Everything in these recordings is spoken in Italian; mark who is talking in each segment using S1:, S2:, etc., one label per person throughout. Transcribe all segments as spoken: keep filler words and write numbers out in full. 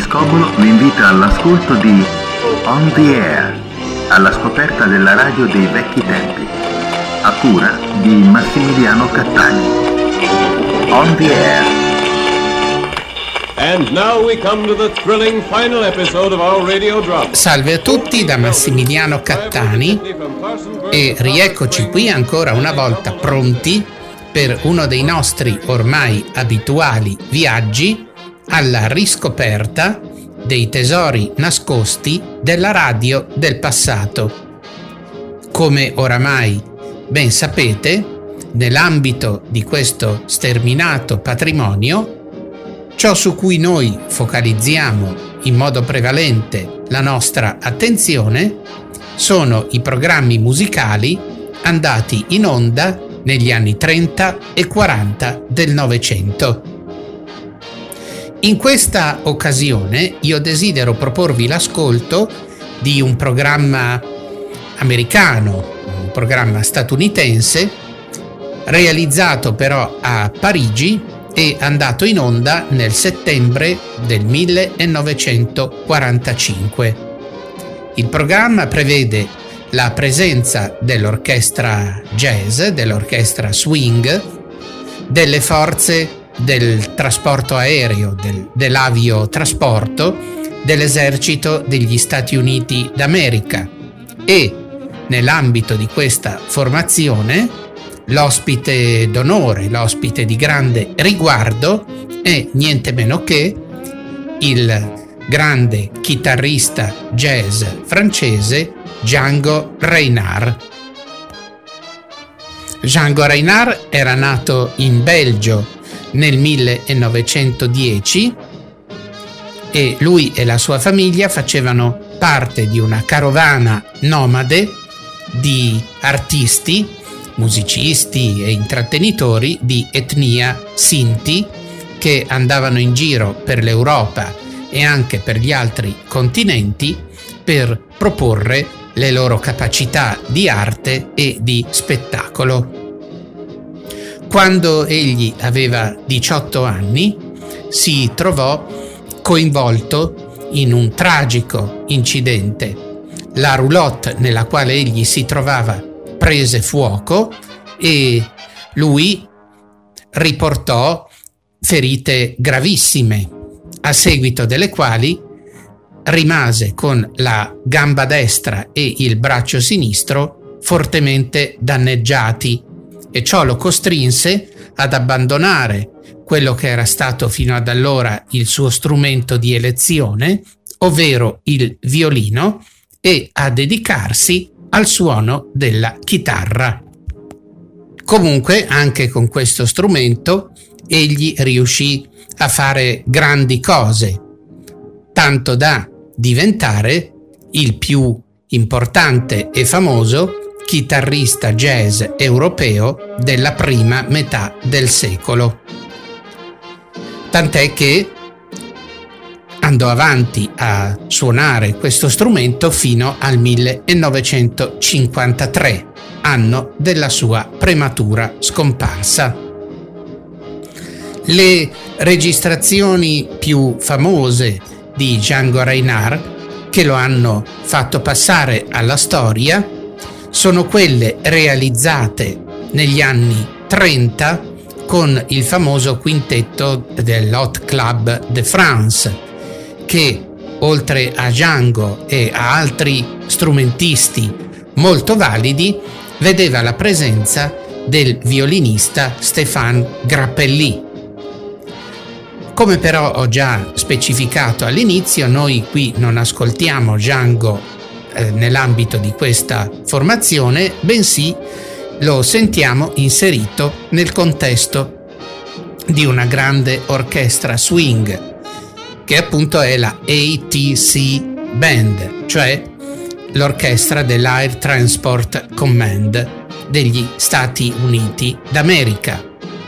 S1: Scobolo vi invita all'ascolto di On the Air, alla scoperta della radio dei vecchi tempi, a cura di Massimiliano Cattani. On the Air.
S2: And now we come to the thrilling final episode of our radio drama.
S3: Salve a tutti da Massimiliano Cattani e rieccoci qui ancora una volta pronti per uno dei nostri ormai abituali viaggi alla riscoperta dei tesori nascosti della radio del passato. Come oramai ben sapete, nell'ambito di questo sterminato patrimonio, ciò su cui noi focalizziamo in modo prevalente la nostra attenzione sono i programmi musicali andati in onda negli anni trenta e quaranta del Novecento. In questa occasione io desidero proporvi l'ascolto di un programma americano, un programma statunitense, realizzato però a Parigi e andato in onda nel settembre del millenovecentoquarantacinque. Il programma prevede la presenza dell'orchestra jazz, dell'orchestra swing, delle forze del trasporto aereo, del, dell'aviotrasporto, dell'esercito degli Stati Uniti d'America e nell'ambito di questa formazione l'ospite d'onore, l'ospite di grande riguardo è niente meno che il grande chitarrista jazz francese Django Reinhardt. Django Reinhardt era nato in Belgio nel millenovecentodieci e lui e la sua famiglia facevano parte di una carovana nomade di artisti, musicisti e intrattenitori di etnia Sinti che andavano in giro per l'Europa e anche per gli altri continenti per proporre le loro capacità di arte e di spettacolo. Quando egli aveva diciotto anni si trovò coinvolto in un tragico incidente. La roulotte nella quale egli si trovava prese fuoco e lui riportò ferite gravissime, a seguito delle quali rimase con la gamba destra e il braccio sinistro fortemente danneggiati e ciò lo costrinse ad abbandonare quello che era stato fino ad allora il suo strumento di elezione, ovvero il violino, e a dedicarsi al suono della chitarra. Comunque, anche con questo strumento, egli riuscì a fare grandi cose, tanto da diventare il più importante e famoso chitarrista jazz europeo della prima metà del secolo. Tant'è che andò avanti a suonare questo strumento fino al millenovecentocinquantatré, anno della sua prematura scomparsa. Le registrazioni più famose di Django Reinhardt, che lo hanno fatto passare alla storia, sono quelle realizzate negli anni trenta con il famoso quintetto dell'Hot Club de France, che oltre a Django e a altri strumentisti molto validi vedeva la presenza del violinista Stéphane Grappelli. Come però ho già specificato all'inizio, noi qui non ascoltiamo Django eh, nell'ambito di questa formazione, bensì lo sentiamo inserito nel contesto di una grande orchestra swing, che appunto è la A T C Band, cioè l'orchestra dell'Air Transport Command degli Stati Uniti d'America.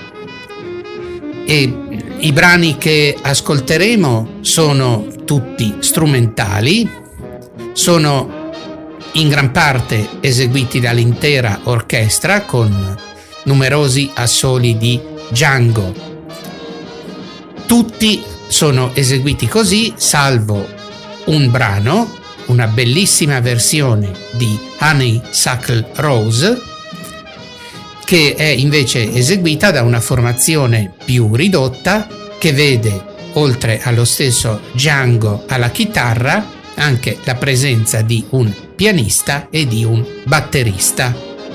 S3: E i brani che ascolteremo sono tutti strumentali, sono in gran parte eseguiti dall'intera orchestra con numerosi assoli di Django, tutti sono eseguiti così, salvo un brano, una bellissima versione di Honeysuckle Rose, che è invece eseguita da una formazione più ridotta, che vede, oltre allo stesso Django alla chitarra, anche la presenza di un pianista e di un batterista.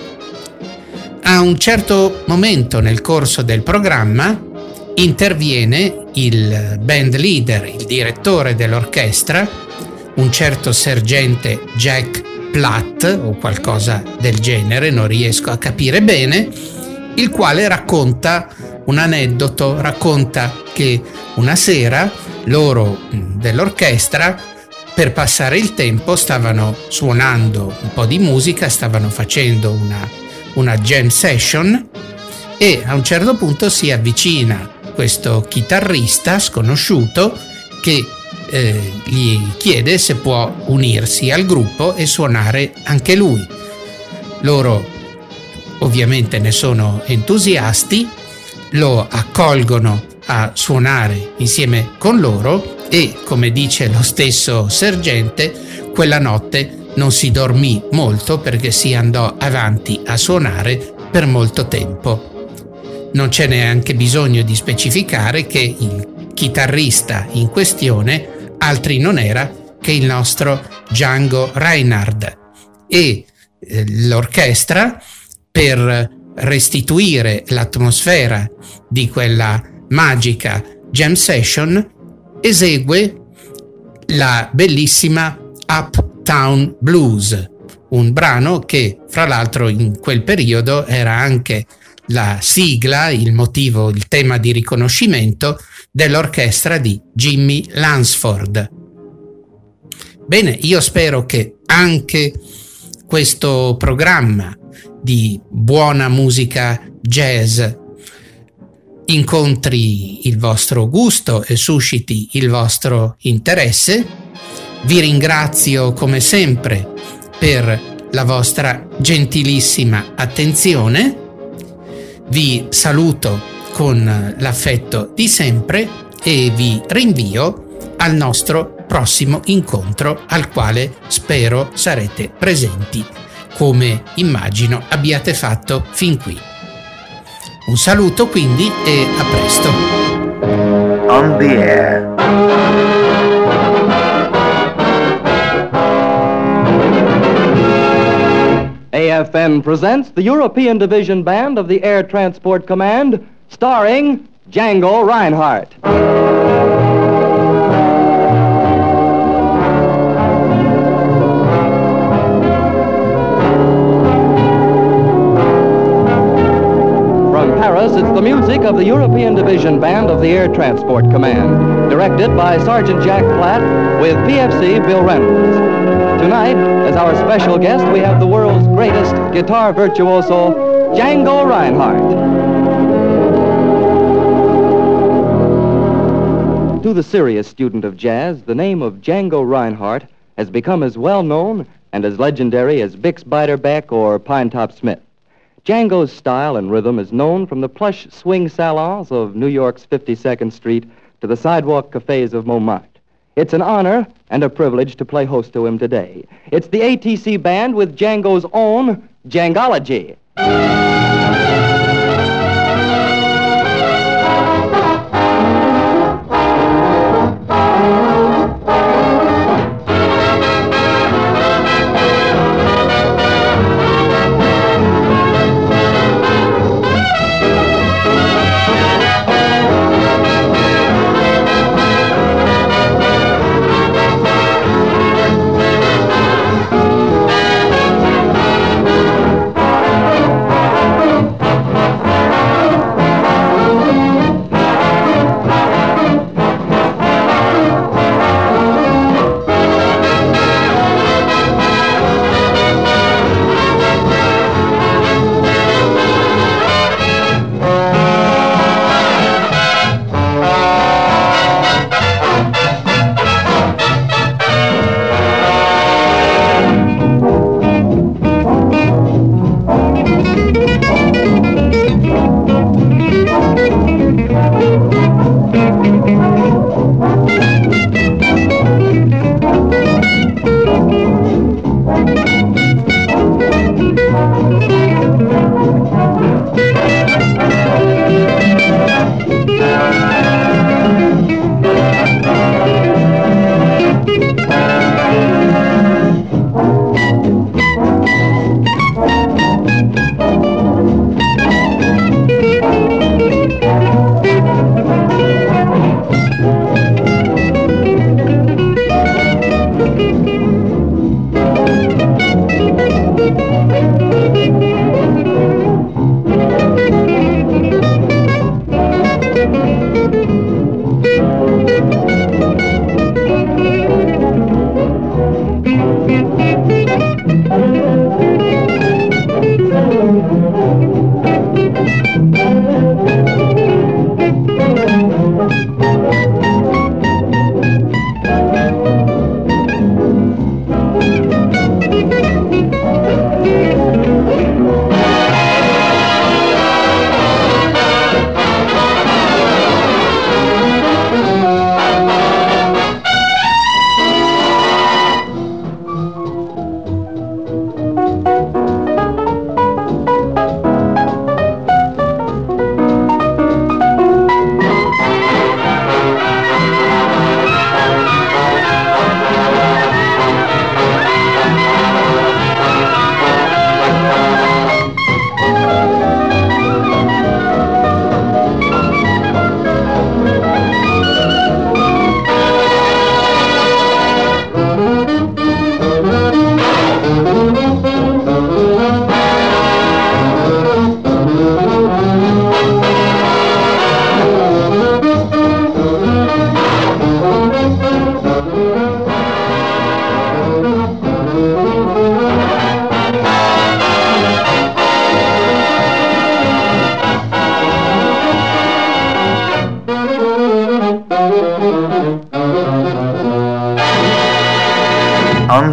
S3: A un certo momento nel corso del programma interviene il band leader, il direttore dell'orchestra, un certo sergente Jack Platt o qualcosa del genere, non riesco a capire bene, il quale racconta un aneddoto, racconta che una sera loro dell'orchestra, per passare il tempo, stavano suonando un po' di musica, stavano facendo una, una jam session, e a un certo punto si avvicina questo chitarrista sconosciuto che eh, gli chiede se può unirsi al gruppo e suonare anche lui. Loro ovviamente ne sono entusiasti, lo accolgono a suonare insieme con loro e, come dice lo stesso sergente, quella notte non si dormì molto perché si andò avanti a suonare per molto tempo. Non c'è neanche bisogno di specificare che il chitarrista in questione altri non era che il nostro Django Reinhardt, e eh, l'orchestra, per restituire l'atmosfera di quella magica jam session, esegue la bellissima Uptown Blues, un brano che fra l'altro in quel periodo era anche la sigla, il motivo, il tema di riconoscimento dell'orchestra di Jimmy Lansford. Bene, io spero che anche questo programma di buona musica jazz incontri il vostro gusto e susciti il vostro interesse. Vi ringrazio come sempre per la vostra gentilissima attenzione. Vi saluto con l'affetto di sempre e vi rinvio al nostro prossimo incontro, al quale spero sarete presenti, come immagino abbiate fatto fin qui. Un saluto quindi e a presto.
S1: On the Air.
S4: A F N presents the European Division Band of the Air Transport Command, starring Django Reinhardt. From Paris, it's the music of the European Division Band of the Air Transport Command, directed by Sergeant Jack Platt with P F C Bill Reynolds. Tonight, as our special guest, we have the world's greatest guitar virtuoso, Django Reinhardt. To the serious student of jazz, the name of Django Reinhardt has become as well known and as legendary as Bix Beiderbecke or Pinetop Smith. Django's style and rhythm is known from the plush swing salons of New York's fifty-second Street to the sidewalk cafes of Montmartre. It's an honor and a privilege to play host to him today. It's the A T C Band with Django's own Djangology.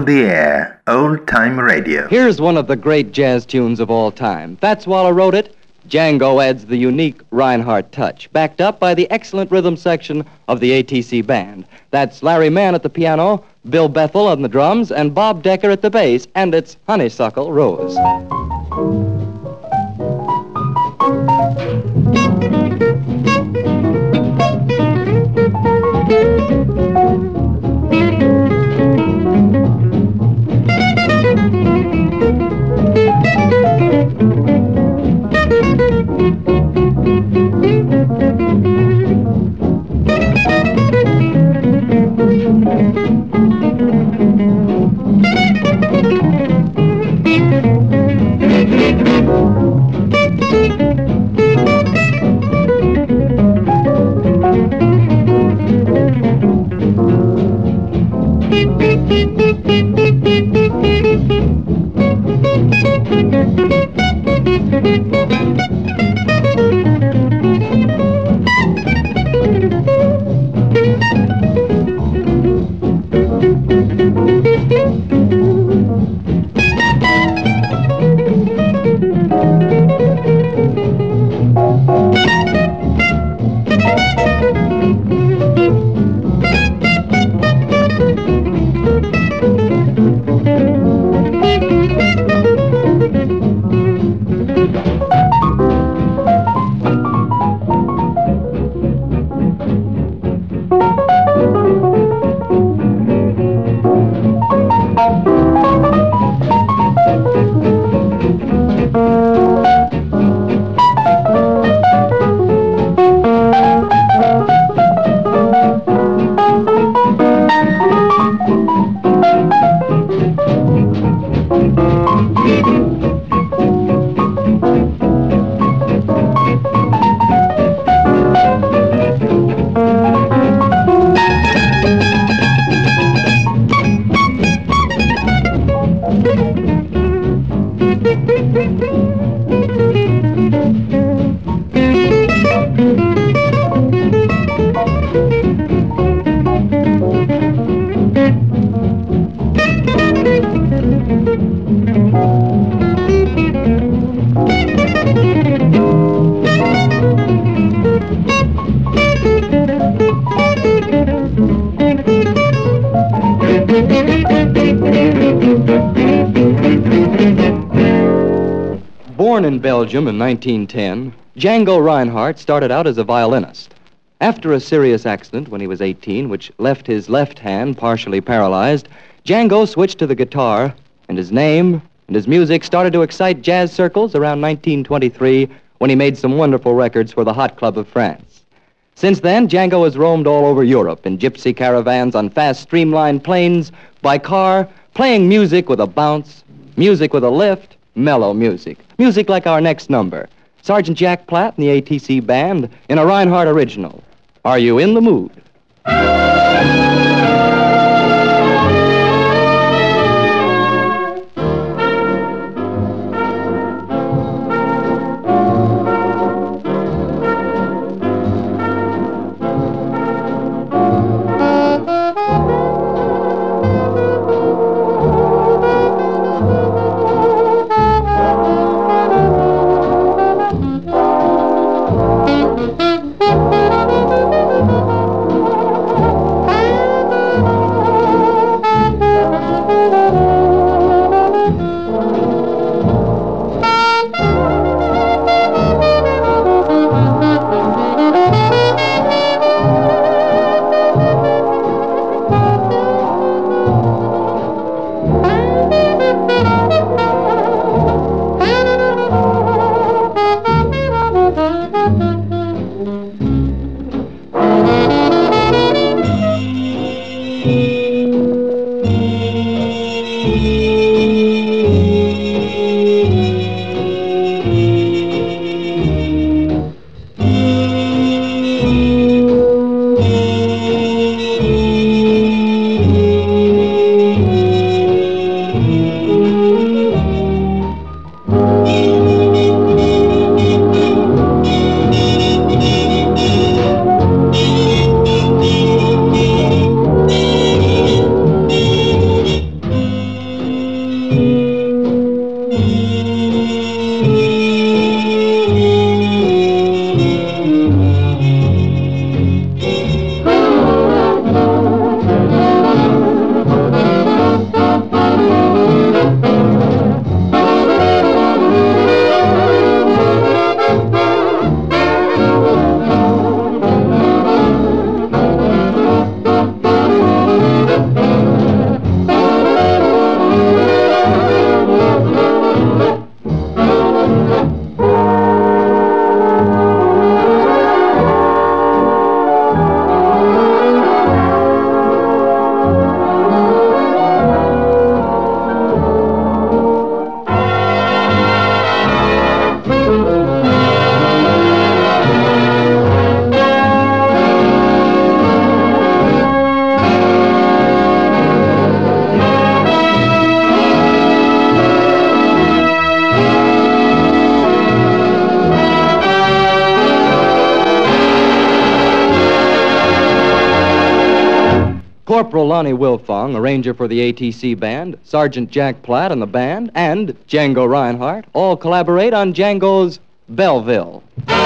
S1: On the Air, Old Time Radio.
S4: Here's one of the great jazz tunes of all time. Fats Waller wrote it. Django adds the unique Reinhardt touch, backed up by the excellent rhythm section of the A T C band. That's Larry Mann at the piano, Bill Bethel on the drums, and Bob Decker at the bass, and it's Honeysuckle Rose. Born in Belgium in nineteen ten, Django Reinhardt started out as a violinist. After a serious accident when he was eighteen, which left his left hand partially paralyzed, Django switched to the guitar, and his name and his music started to excite jazz circles around nineteen twenty-three when he made some wonderful records for the Hot Club of France. Since then, Django has roamed all over Europe in gypsy caravans on fast streamlined planes, by car, playing music with a bounce, music with a lift, mellow music. Music like our next number. Sergeant Jack Platt and the A T C Band in a Reinhardt original. Are you in the mood? Corporal Lonnie Wilfong, arranger for the A T C band, Sergeant Jack Platt and the band, and Django Reinhardt all collaborate on Django's Belleville.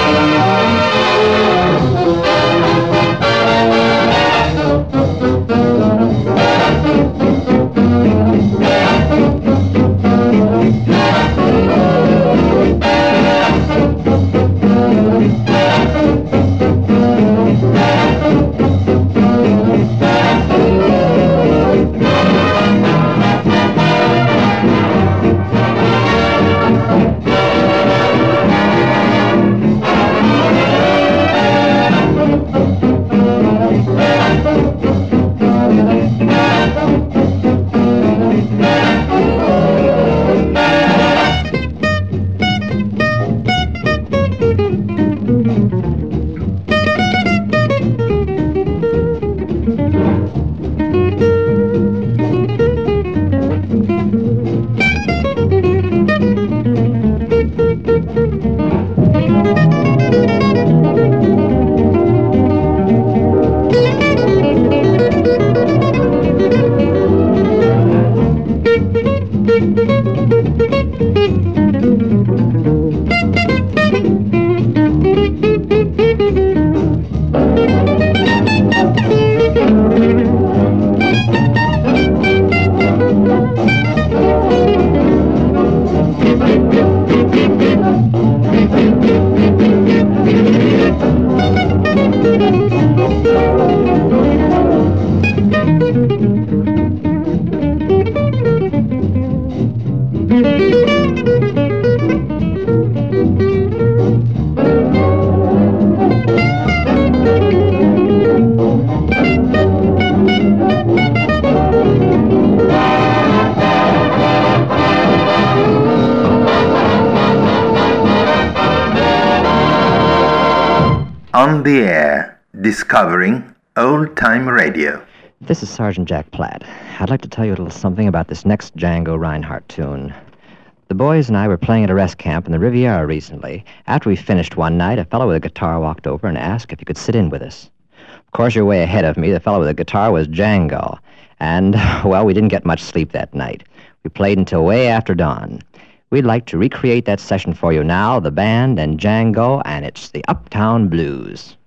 S1: On the air, discovering old-time radio.
S5: This is Sergeant Jack Platt. I'd like to tell you a little something about this next Django Reinhardt tune. The boys and I were playing at a rest camp in the Riviera recently. After we finished one night, a fellow with a guitar walked over and asked if he could sit in with us. Of course, you're way ahead of me. The fellow with the guitar was Django. And, well, we didn't get much sleep that night. We played until way after dawn. We'd like to recreate that session for you now, the band and Django, and it's the Uptown Blues.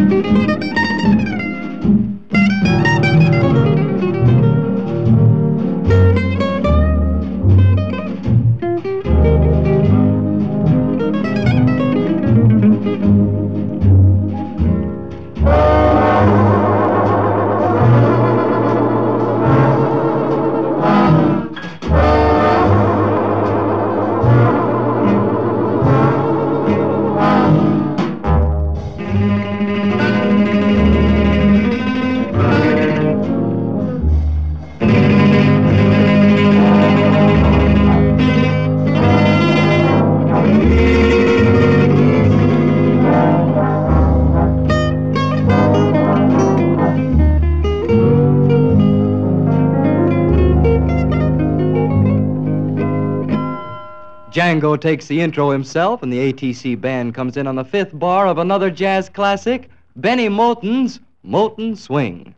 S4: Django takes the intro himself, and the A T C band comes in on the fifth bar of another jazz classic, Benny Moten's Moten Swing.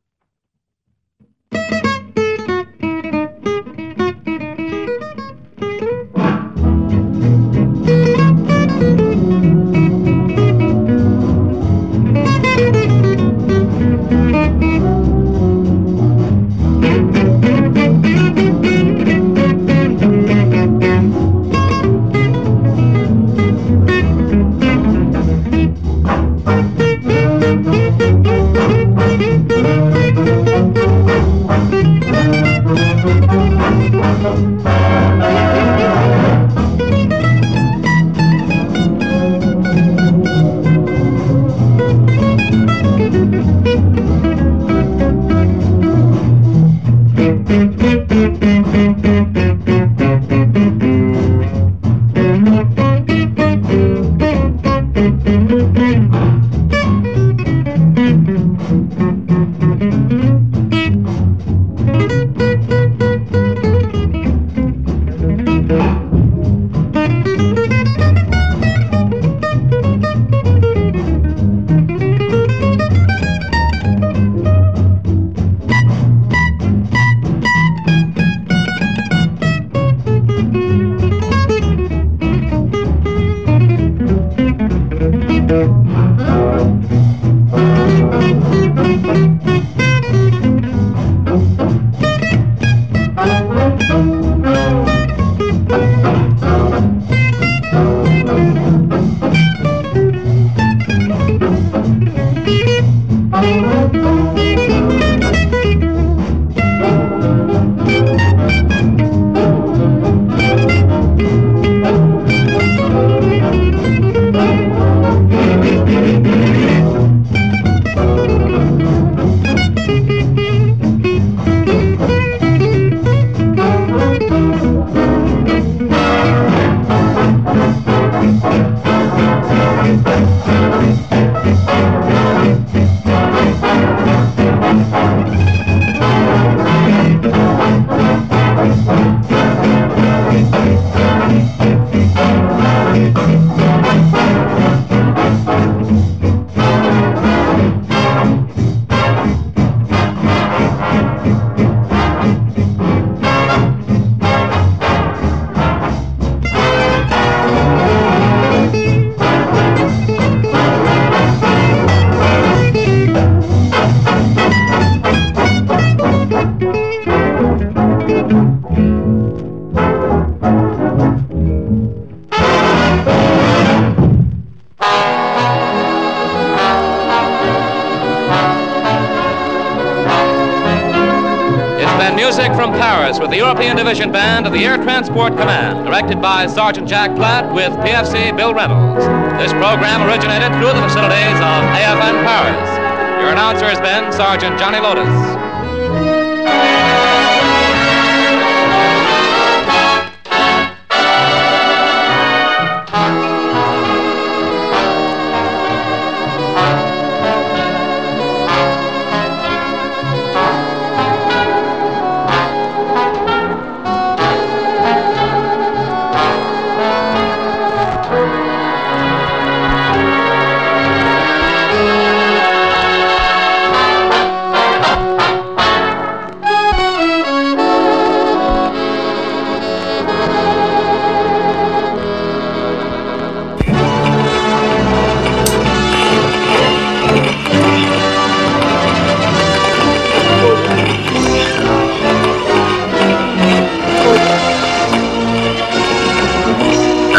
S6: Music from Paris with the European Division Band of the Air Transport Command, directed by Sergeant Jack Platt with P F C Bill Reynolds. This program originated through the facilities of A F N Paris. Your announcer has been Sergeant Johnny Lotus.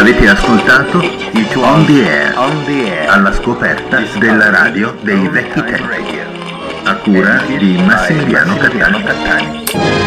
S1: Avete ascoltato On the Air, On the Air, alla scoperta della radio dei vecchi tempi, a cura di Massimiliano Cattani.